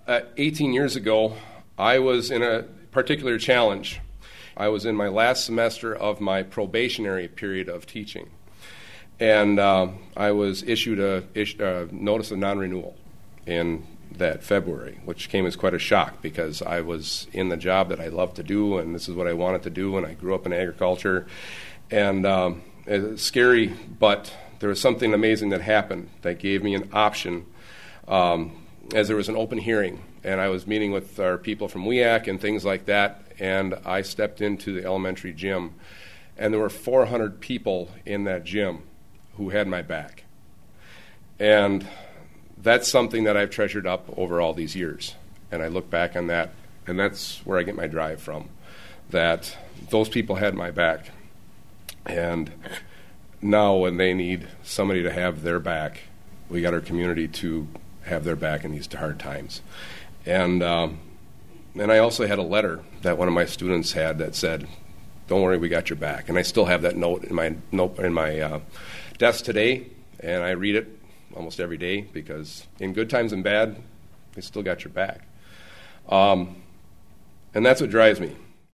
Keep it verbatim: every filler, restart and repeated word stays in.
uh, eighteen years ago, I was in a particular challenge. I was in my last semester of my probationary period of teaching, and uh, I was issued a ish, uh, notice of non-renewal in that February, which came as quite a shock because I was in the job that I love to do, and this is what I wanted to do, and I grew up in agriculture. And um, it's scary, but there was something amazing that happened that gave me an option um, as there was an open hearing, and I was meeting with our people from W E A C and things like that, and I stepped into the elementary gym, and there were four hundred people in that gym who had my back. And that's something that I've treasured up over all these years. And I look back on that, and that's where I get my drive from, that those people had my back. And now when they need somebody to have their back, we got our community to have their back in these hard times. And um, and I also had a letter that one of my students had that said, "Don't worry, we got your back." And I still have that note in my note in my uh, desk today, and I read it almost every day because in good times and bad, they still got your back. Um, and that's what drives me.